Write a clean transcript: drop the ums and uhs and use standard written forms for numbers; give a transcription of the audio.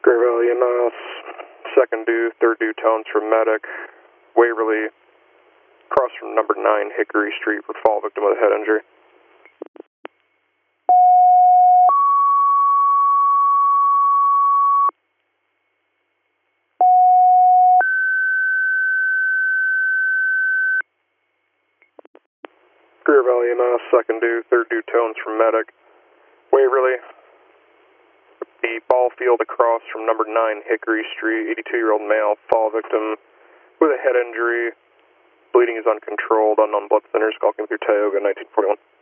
Great Valley EMS, second due, third due tones from medic, Waverly, across from number 9 Hickory Street for fall victim with a head injury. Greer Valley EMS, second due, third due tones from medic, Waverly, the ball field across from number 9 Hickory Street, 82-year-old male, fall victim with a head injury, bleeding is uncontrolled, unknown blood thinners, skulking through Tioga, 1941.